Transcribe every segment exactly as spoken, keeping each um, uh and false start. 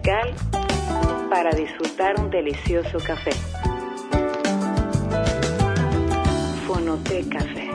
musical para disfrutar un delicioso café. Fonoté Café.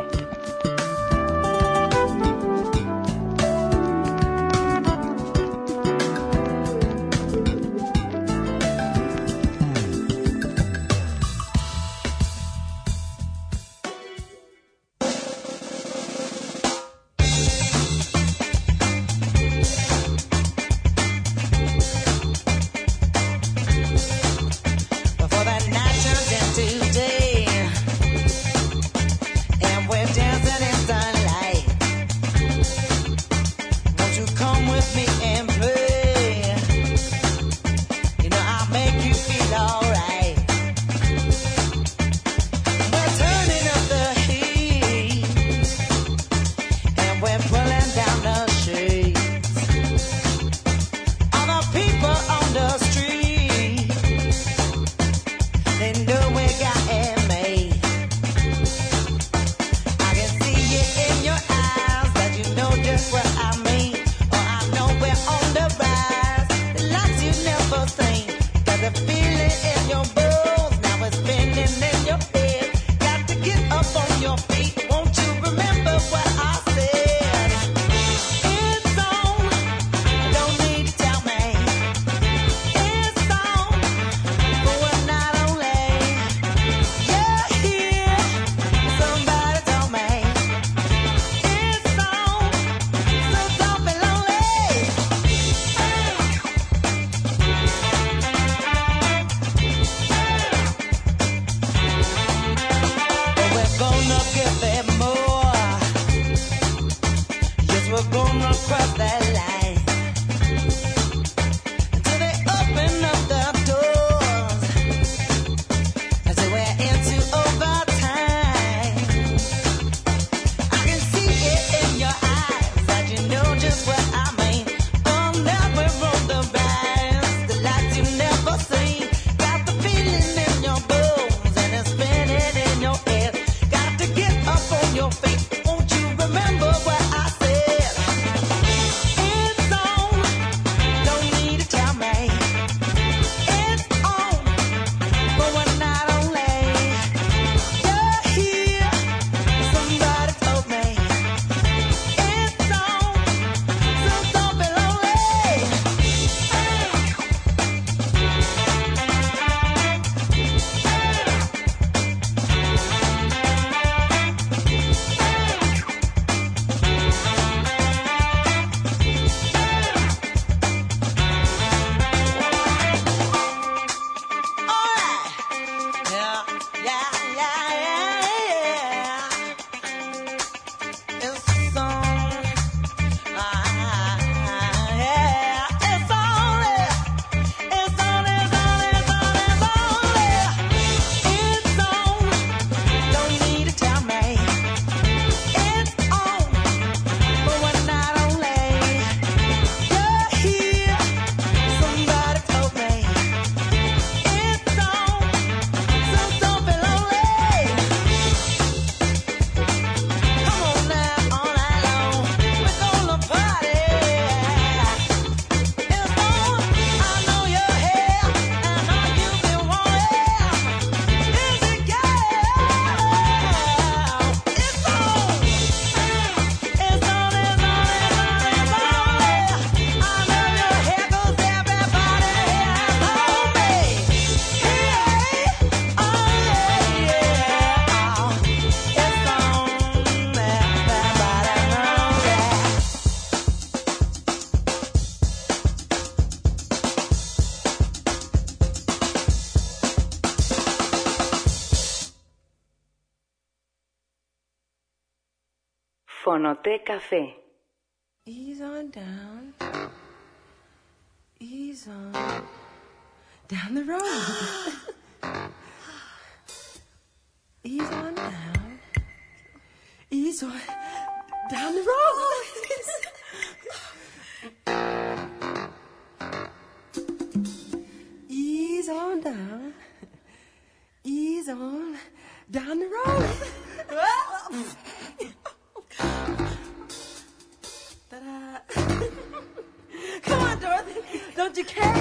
Fonoté Café. Ease on down. Ease on down the road. Ease on down. Ease on down the road. Ease on down. Ease on down the road. Ta-da. Come on, Dorothy. Don't you care?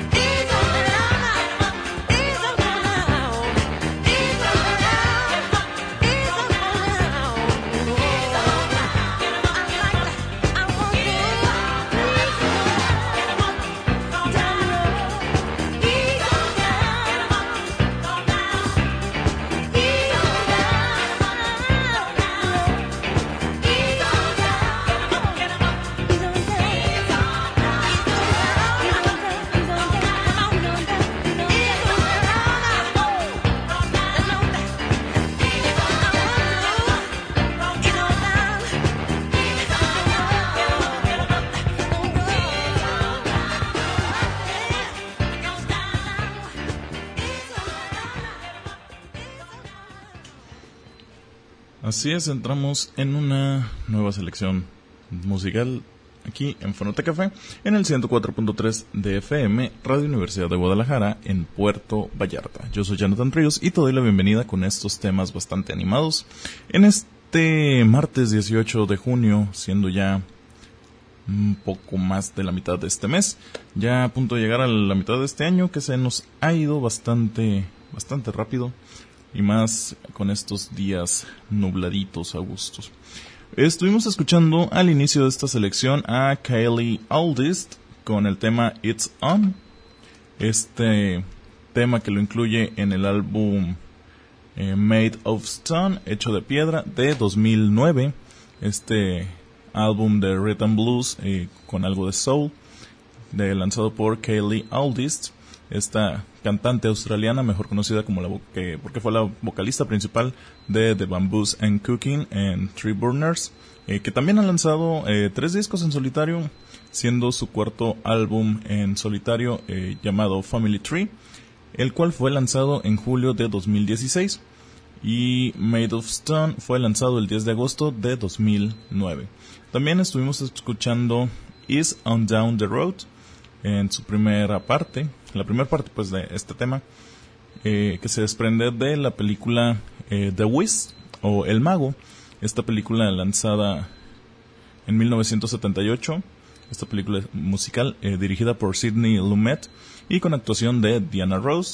Así es, entramos en una nueva selección musical aquí en Fonoteca Café, en el ciento cuatro punto tres de F M, Radio Universidad de Guadalajara, en Puerto Vallarta. Yo soy Jonathan Ríos y te doy la bienvenida con estos temas bastante animados. En este martes dieciocho de junio, siendo ya un poco más de la mitad de este mes, ya a punto de llegar a la mitad de este año, que se nos ha ido bastante, bastante rápido. Y más con estos días nubladitos a gustos. Estuvimos escuchando al inicio de esta selección a Kylie Aldist con el tema It's On. Este tema que lo incluye en el álbum eh, Made of Stone, hecho de piedra, de dos mil nueve. Este álbum de rhythm blues eh, con algo de soul, de, lanzado por Kylie Aldist. Esta cantante australiana, mejor conocida como la que, porque fue la vocalista principal de The Bamboos and Cooking and Tree Burners, eh, que también ha lanzado eh, tres discos en solitario, siendo su cuarto álbum en solitario eh, llamado Family Tree, el cual fue lanzado en julio de dos mil dieciséis, y Made of Stone fue lanzado el diez de agosto de dos mil nueve. También estuvimos escuchando Is On Down the Road en su primera parte, la primera parte pues de este tema, eh, que se desprende de la película eh, The Wiz o El Mago, esta película lanzada en mil novecientos setenta y ocho, esta película musical eh, dirigida por Sidney Lumet y con actuación de Diana Ross,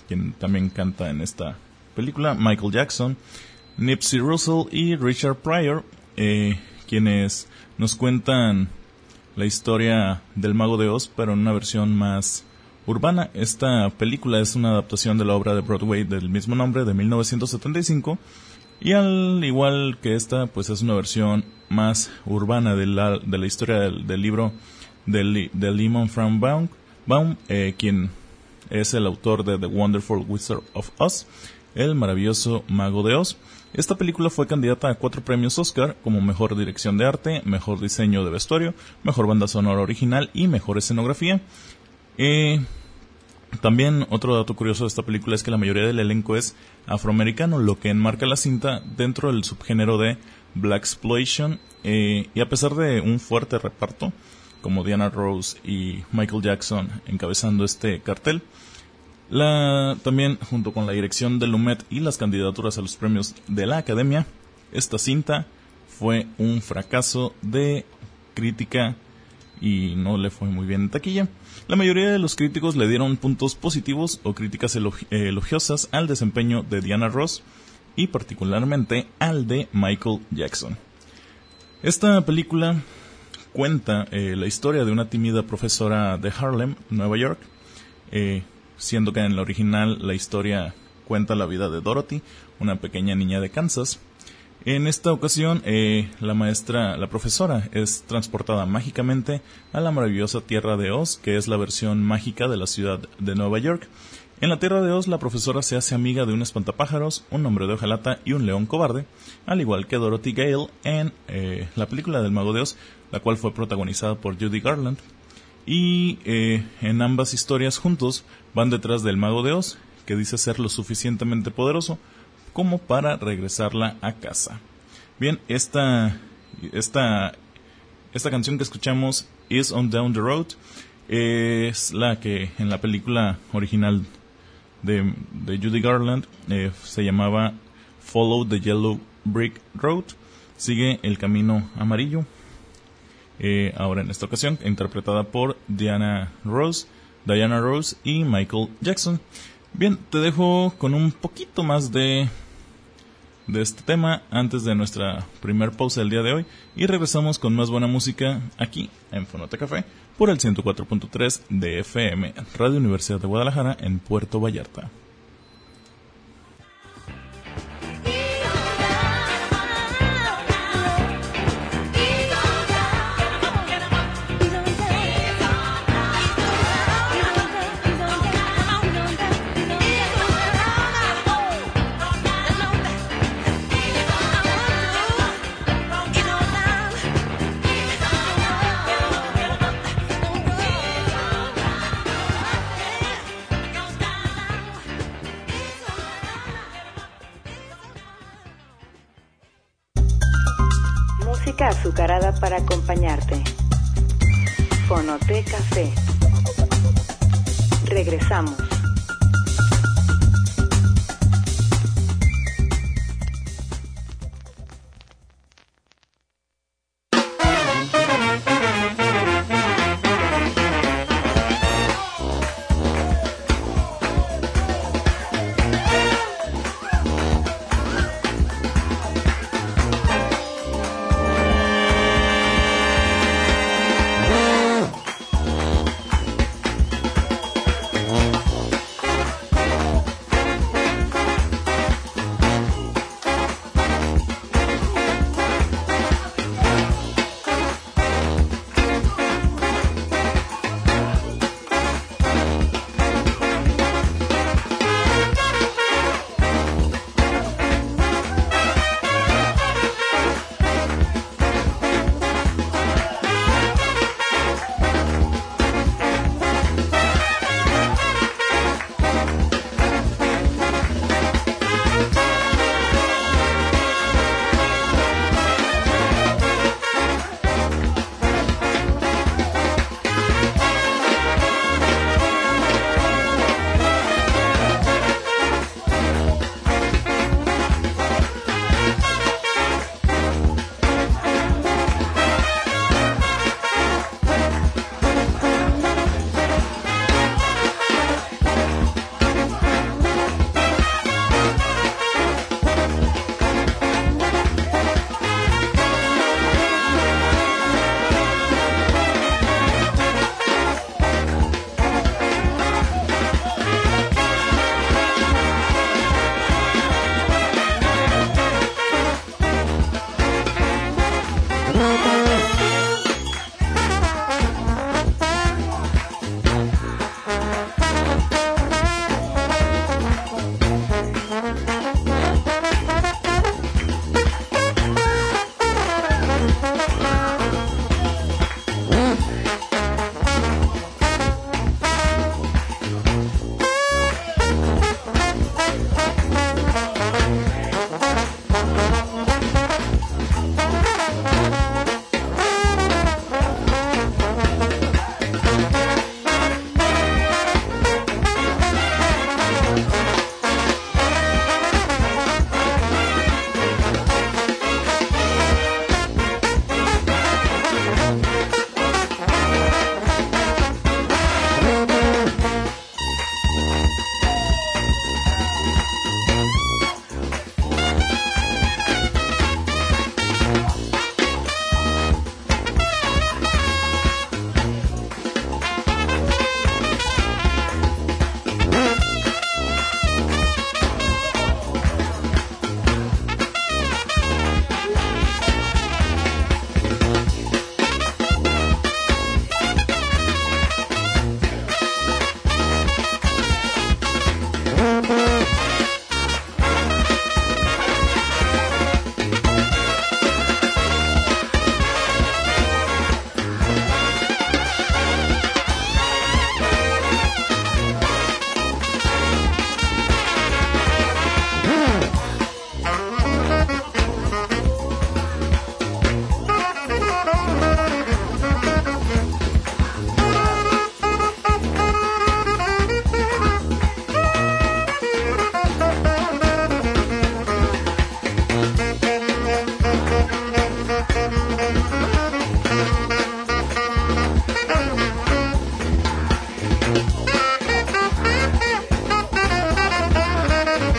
quien también canta en esta película, Michael Jackson, Nipsey Russell y Richard Pryor, eh, quienes nos cuentan la historia del Mago de Oz, pero en una versión más urbana. Esta película es una adaptación de la obra de Broadway del mismo nombre de mil novecientos setenta y cinco, y al igual que esta, pues es una versión más urbana de la, de la historia del, del libro de, de Lyman Frank Baum, Baum eh, quien es el autor de The Wonderful Wizard of Oz, el maravilloso Mago de Oz. Esta película fue candidata a cuatro premios Oscar, como Mejor Dirección de Arte, Mejor Diseño de Vestuario, Mejor Banda Sonora Original y Mejor Escenografía. Eh, también otro dato curioso de esta película es que la mayoría del elenco es afroamericano, lo que enmarca la cinta dentro del subgénero de Blaxploitation, eh, y a pesar de un fuerte reparto, como Diana Ross y Michael Jackson encabezando este cartel, La, también, junto con la dirección de Lumet y las candidaturas a los premios de la Academia, esta cinta fue un fracaso de crítica y no le fue muy bien en taquilla. La mayoría de los críticos le dieron puntos positivos o críticas elogi- elogiosas al desempeño de Diana Ross y particularmente al de Michael Jackson. Esta película cuenta eh, la historia de una tímida profesora de Harlem, Nueva York, eh, siendo que en la original la historia cuenta la vida de Dorothy, una pequeña niña de Kansas. En esta ocasión, eh, la maestra, la profesora, es transportada mágicamente a la maravillosa Tierra de Oz, que es la versión mágica de la ciudad de Nueva York. En la Tierra de Oz, la profesora se hace amiga de un espantapájaros, un hombre de hojalata y un león cobarde, al igual que Dorothy Gale en eh, la película del Mago de Oz, la cual fue protagonizada por Judy Garland. Y eh, en ambas historias juntos van detrás del Mago de Oz, que dice ser lo suficientemente poderoso como para regresarla a casa. Bien, esta, esta, esta canción que escuchamos, Is on Down the Road, es la que en la película original de, de Judy Garland eh, se llamaba Follow the Yellow Brick Road, sigue el camino amarillo. Eh, ahora en esta ocasión interpretada por Diana Ross, Diana Ross y Michael Jackson. Bien, te dejo con un poquito más de de este tema antes de nuestra primer pausa del día de hoy y regresamos con más buena música aquí en Fonoteca Café por el ciento cuatro punto tres de F M, Radio Universidad de Guadalajara en Puerto Vallarta. Música azucarada para acompañarte. Fonoteca Café. Regresamos.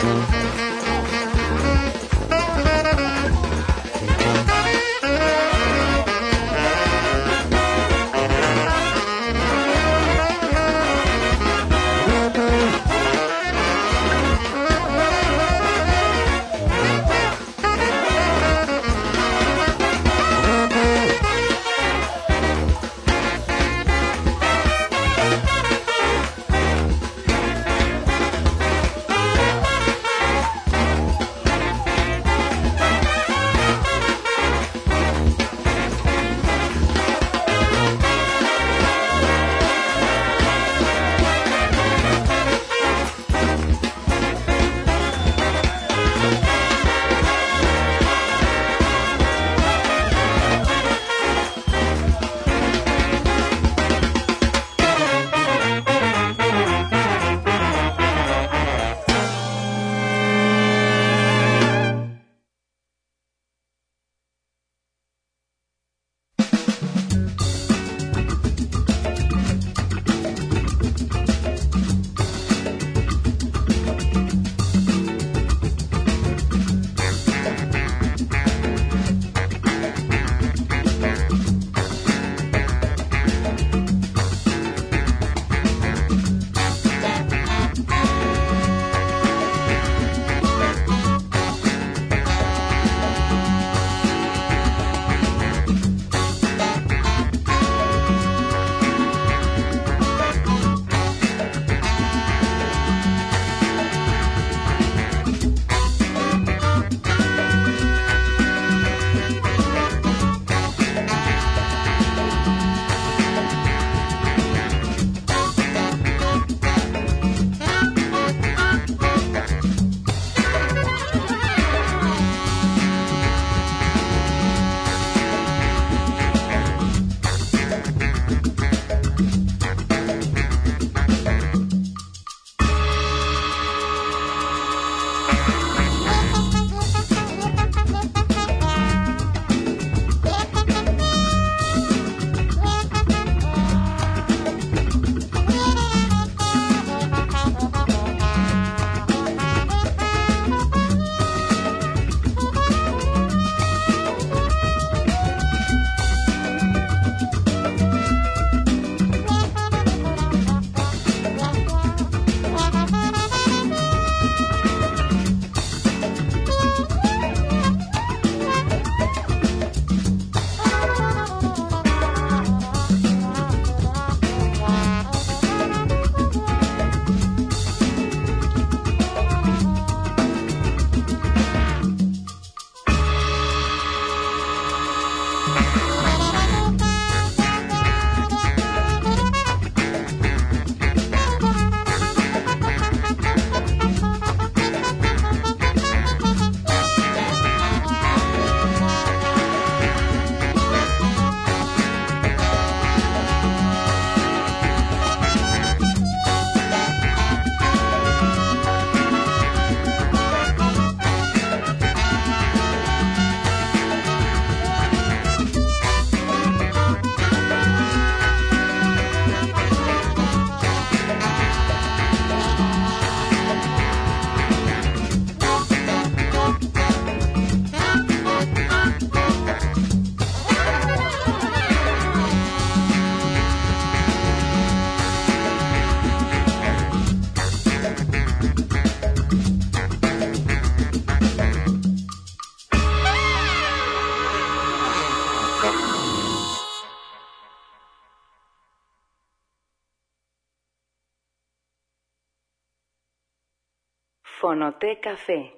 Fonoteca Café.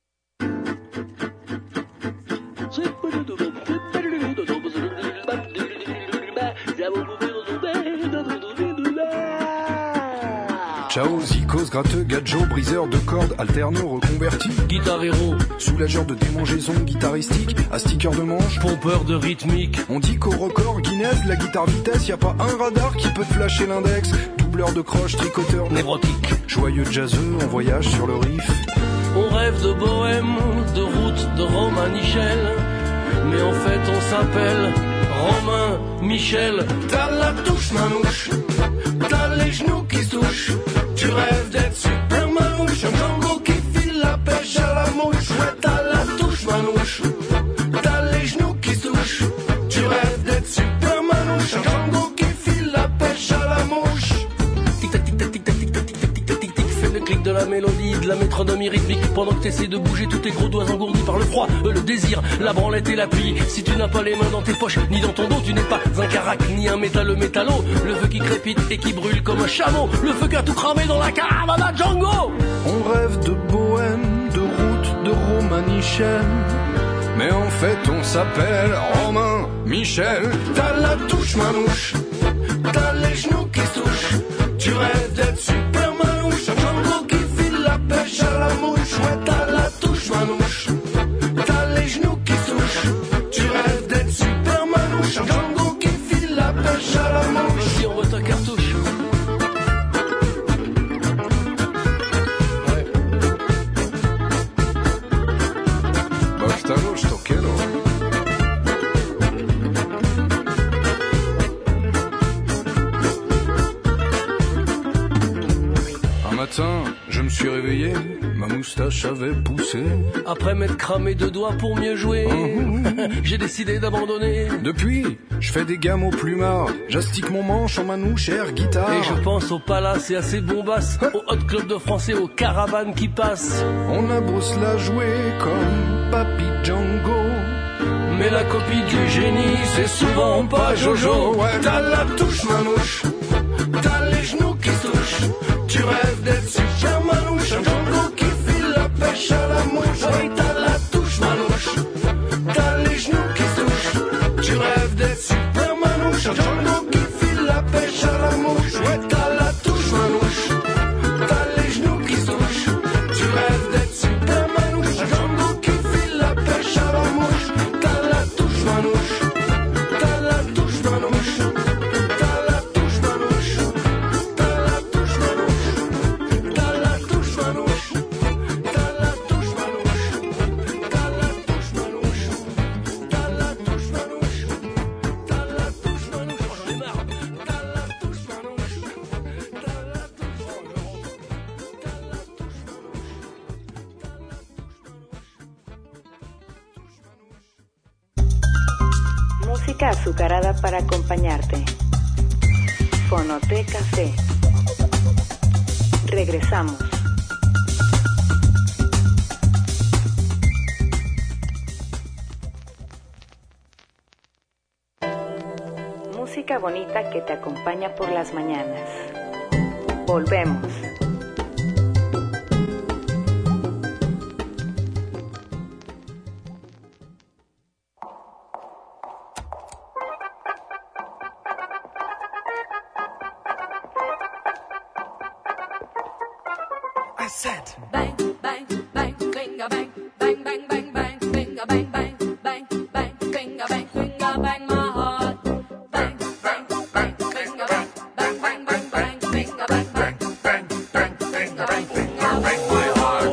Ciao, zikos, gratteux, gadjo, briseur de cordes, alterneux, reconverti, guitare héros, soulageur de démangeaisons guitaristique, astiqueur de manche, pompeur de rythmique. On dit qu'au record Guinness, la guitare vitesse, y a pas un radar qui peut te flasher l'index. Doubleur de croche, tricoteur névrotique, joyeux jazzeux, on voyage sur le riff. On rêve de bohème, de route, de Romanichel, mais en fait on s'appelle Romain Michel. T'as la touche manouche, t'as les genoux qui se touchent. Tu rêves d'être super manouche, un tango qui file semi-rythmique. Pendant que t'essaies de bouger tous tes gros doigts engourdis par le froid, euh, le désir, la branlette et l'appui. Si tu n'as pas les mains dans tes poches, ni dans ton dos, tu n'es pas un carac, ni un métalleux métallo. Le feu qui crépite et qui brûle comme un chameau. Le feu qui a tout cramé dans la caravane à Django. On rêve de bohème, de route, de Romanichel. Mais en fait on s'appelle Romain Michel. T'as la touche manouche, t'as les genoux qui se touchent. Tu rêves d'être super manouche, un Django qui file la pêche à la mouche. Ouais, t'as la touche manouche, t'as les genoux qui se touchent. Tu rêves d'être super manouche, un Django qui file la pêche à la mouche. Si on veut ta cartouche. Je me suis réveillé, ma moustache avait poussé. Après m'être cramé deux doigts pour mieux jouer, mmh. J'ai décidé d'abandonner. Depuis, je fais des gammes au plumard. J'astique mon manche en manouche air guitare. Et je pense au palace et à ses bombasses, au hot club de français, aux caravanes qui passent. On a beau se la jouer comme Papy Django, mais la copie du génie, c'est souvent pas Jojo. Ouais, t'as la touche manouche, t'as les genoux qui touchent. Tu rêves d'être super manouche, un Django qui file la pêche à la mouche. Oui, t'as la touche manouche, t'as les genoux qui touchent. Tu rêves d'être super manouche, un Django qui file la pêche à la mouche. Ouais, t'as la touche manouche, t'as les genoux qui touchent. Tu rêves d'être super manouche, un Django qui file la pêche à la mouche. T'as la touche manouche, t'as la touche manouche, t'as la touche manouche, t'as la touche manouche. T'as la touche manouche, t'as la touche manouche, t'as la touche manouche, t'as la touche manouche, t'as la touche manouche, j'en ai marre, t'as la touche manouche, t'as la touche manouche, t'as la touche manouche. Música azucarada para acompañarte. Fonoteca C. Regresamos. Música bonita que te acompaña por las mañanas. Volvemos. Bang, bang, bang, bing a bang, bang, bang, bang, bang, bing a bang, bang, bang, bang, bing a bang, bing a bang, my heart. Bang, bang, bang, bing a bang, bang, bang, bang, bang, bing a bang, bang, bang, bang, bing a bang, bing a bang, my heart.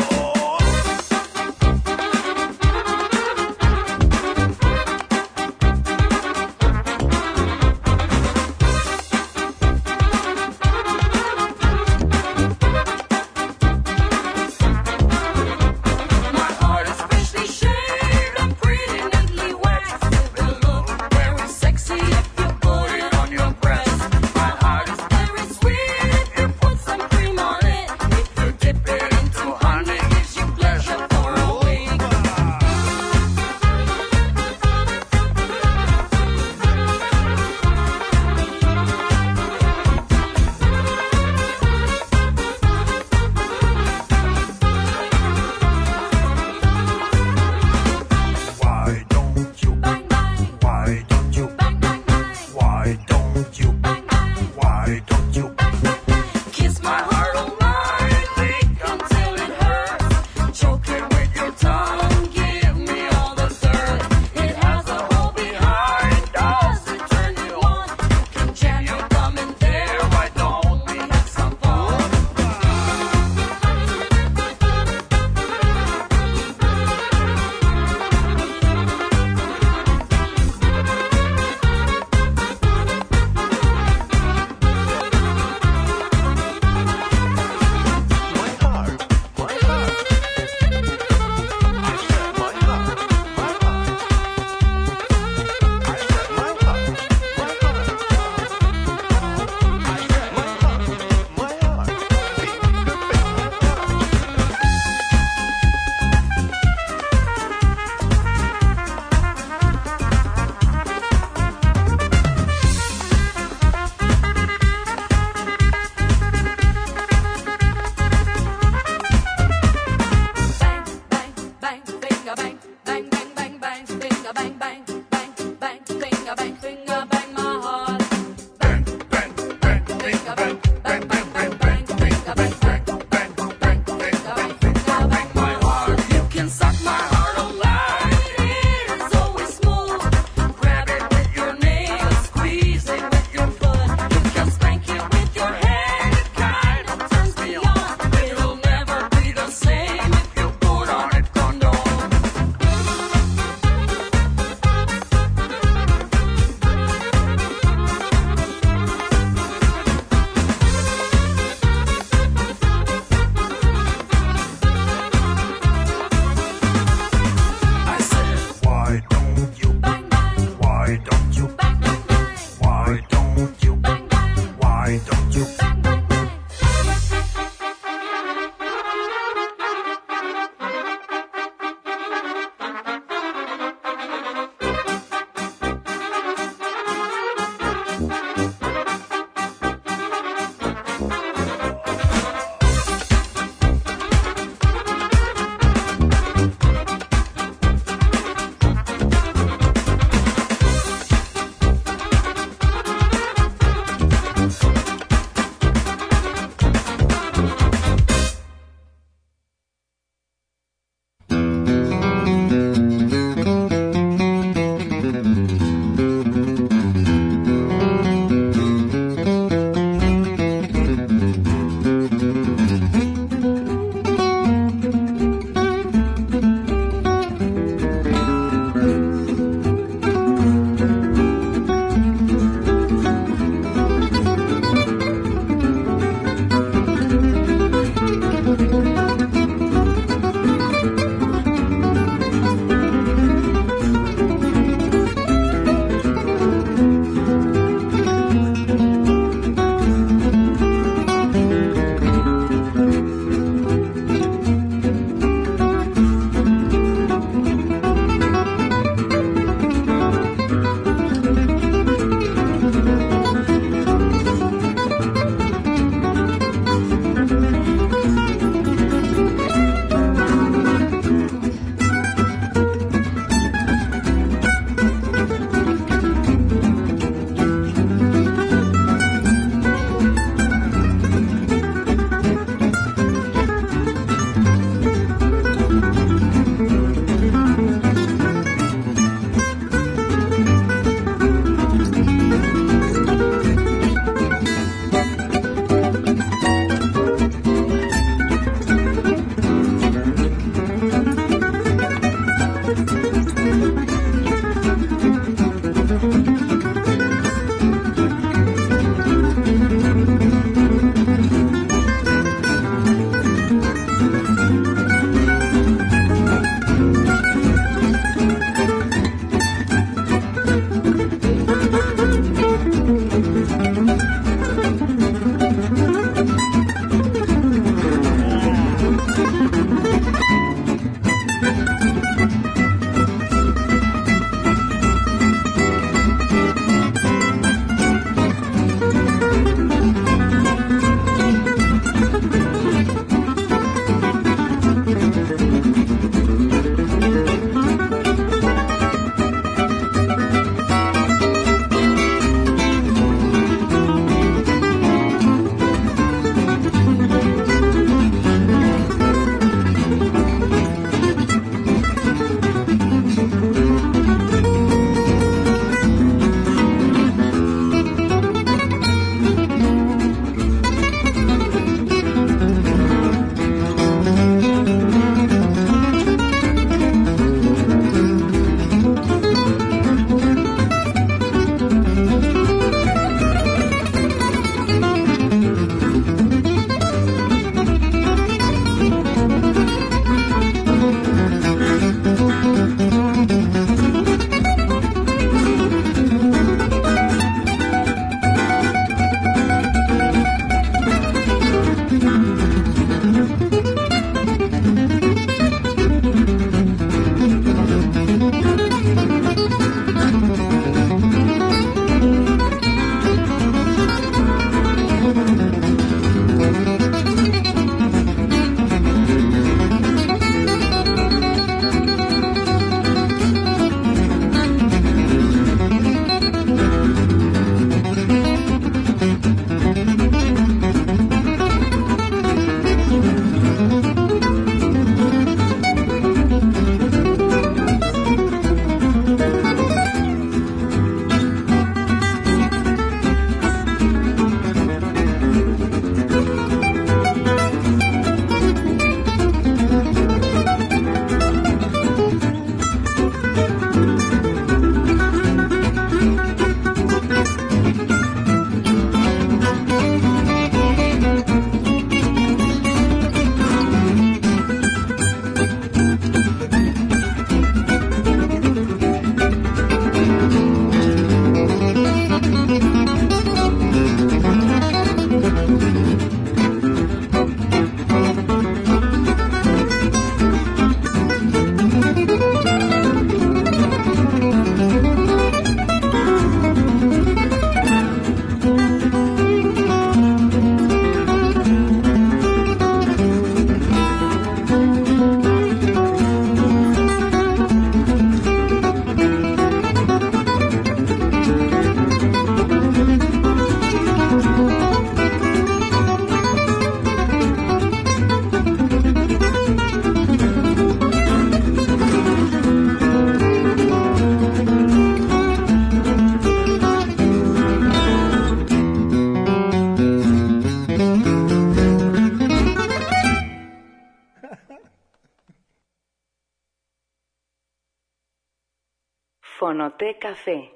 Fonoteca Café.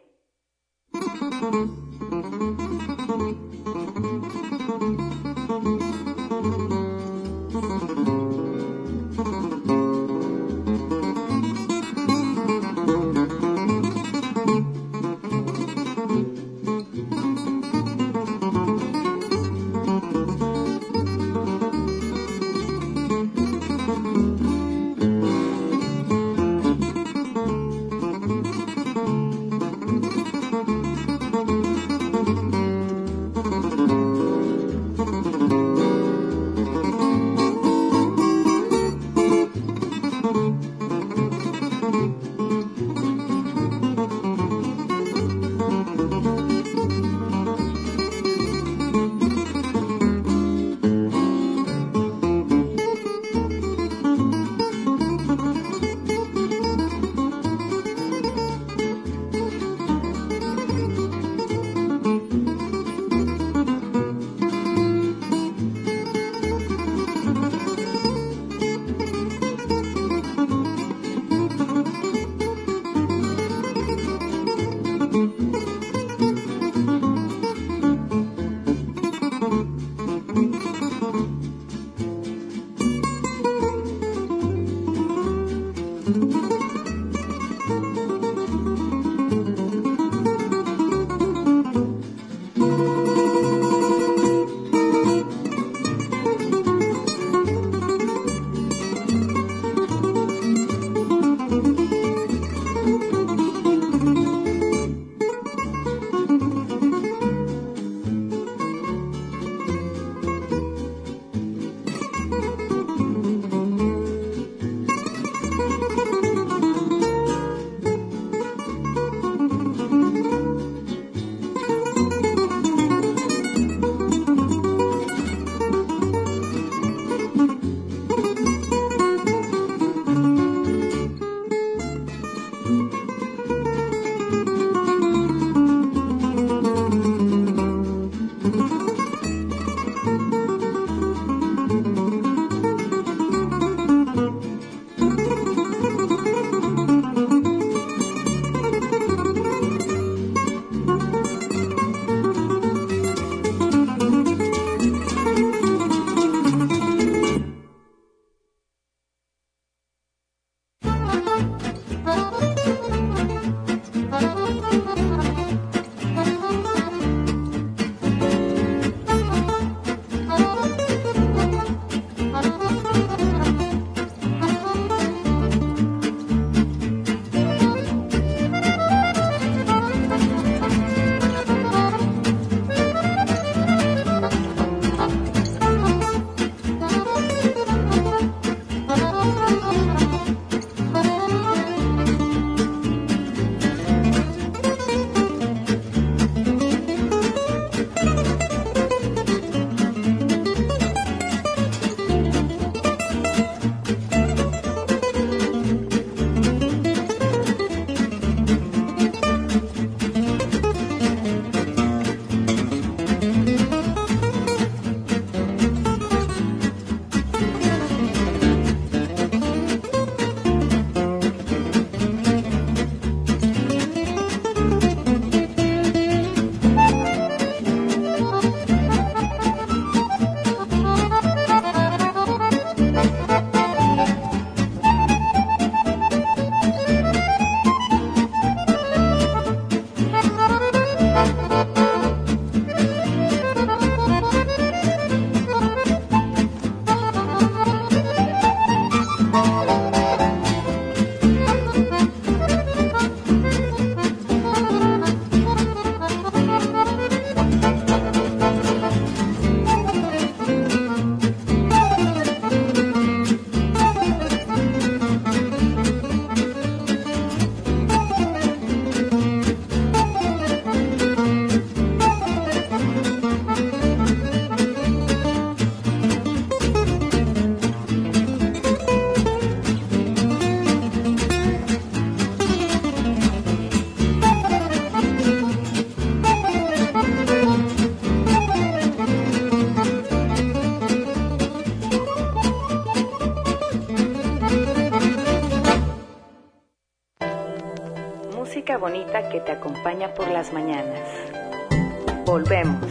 Música bonita que te acompaña por las mañanas. Volvemos.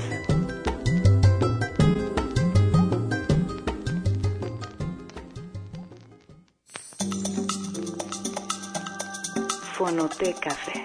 Fonoteca Café.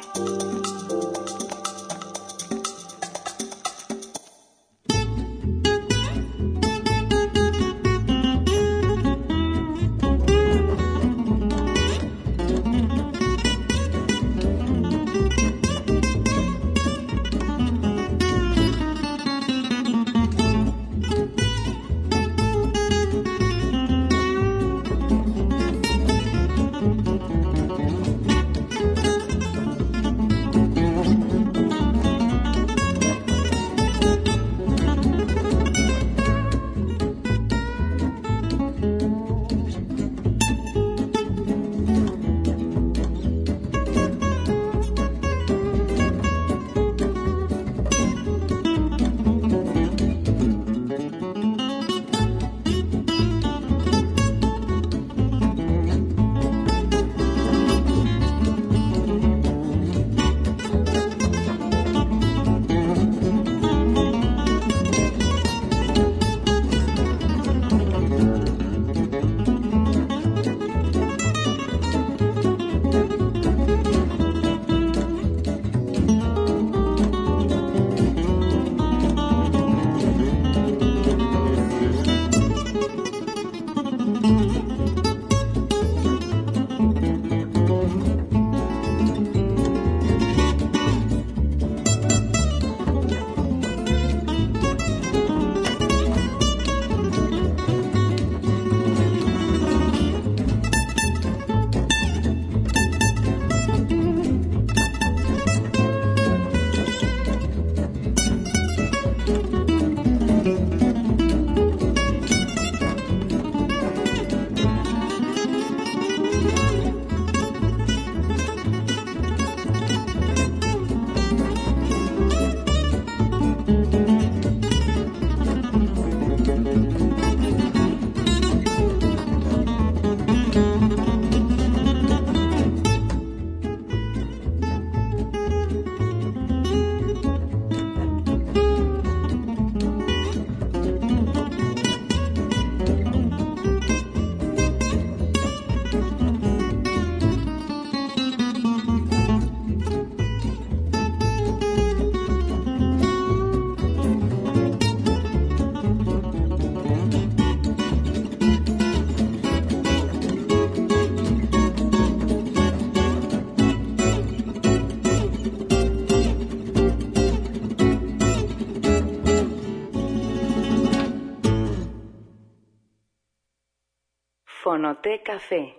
Fonoteca Café.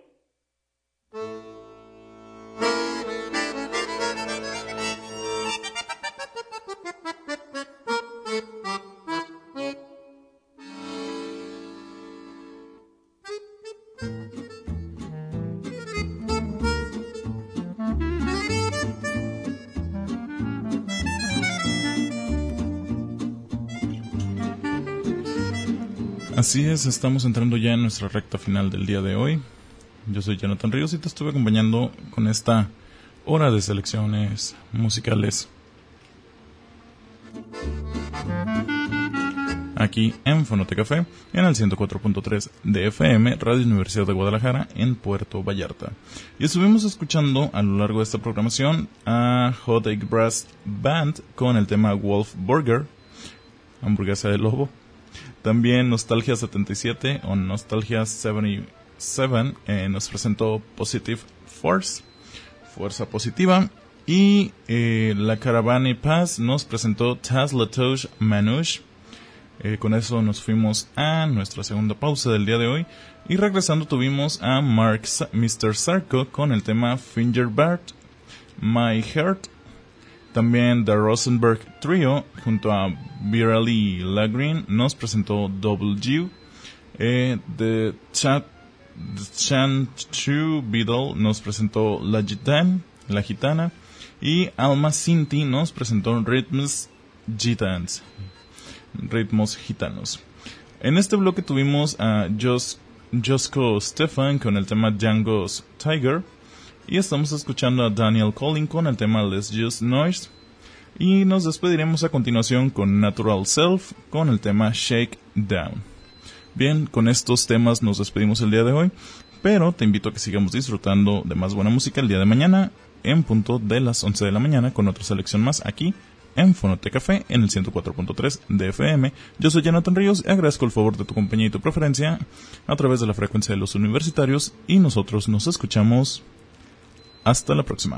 Así es, estamos entrando ya en nuestra recta final del día de hoy. Yo soy Jonathan Ríos y te estuve acompañando con esta hora de selecciones musicales aquí en Fonoteca Café, en el ciento cuatro punto tres de F M, Radio Universidad de Guadalajara, en Puerto Vallarta. Y estuvimos escuchando a lo largo de esta programación a Hot Egg Brass Band con el tema Wolf Burger, hamburguesa de lobo. También Nostalgia setenta y siete o Nostalgia setenta y siete eh, nos presentó Positive Force, Fuerza Positiva. Y eh, la Caravane Paz nos presentó Taz Latouche Manouche. Eh, con eso nos fuimos a nuestra segunda pausa del día de hoy. Y regresando tuvimos a Mark Sa- mister Sarko con el tema Fingerbird, My Heart. También The Rosenberg Trio junto a Virali Lagrin nos presentó Double G. Eh, The Chat Chanchu Beetle nos presentó La Gitana, La Gitana. Y Alma Sinti nos presentó Rhythms Gitans, Ritmos Gitanos. En este bloque tuvimos a Jos, Josko Stefan con el tema Django's Tiger. Y estamos escuchando a Daniel Colling con el tema Let's Just Noise. Y nos despediremos a continuación con Natural Self con el tema Shake Down. Bien, con estos temas nos despedimos el día de hoy, pero te invito a que sigamos disfrutando de más buena música el día de mañana en punto de las once de la mañana con otra selección más aquí en Fonoteca Café en el ciento cuatro punto tres de F M. Yo soy Jonathan Ríos y agradezco el favor de tu compañía y tu preferencia a través de la frecuencia de los universitarios, y nosotros nos escuchamos hasta la próxima.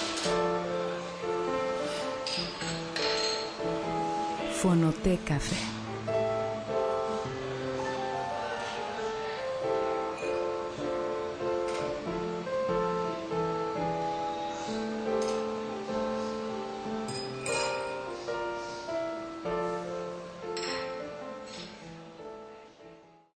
Fonoteca Café.